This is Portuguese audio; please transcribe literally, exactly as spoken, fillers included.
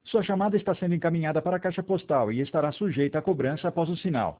Sua chamada está sendo encaminhada para a caixa postal e estará sujeita a cobrança após o sinal.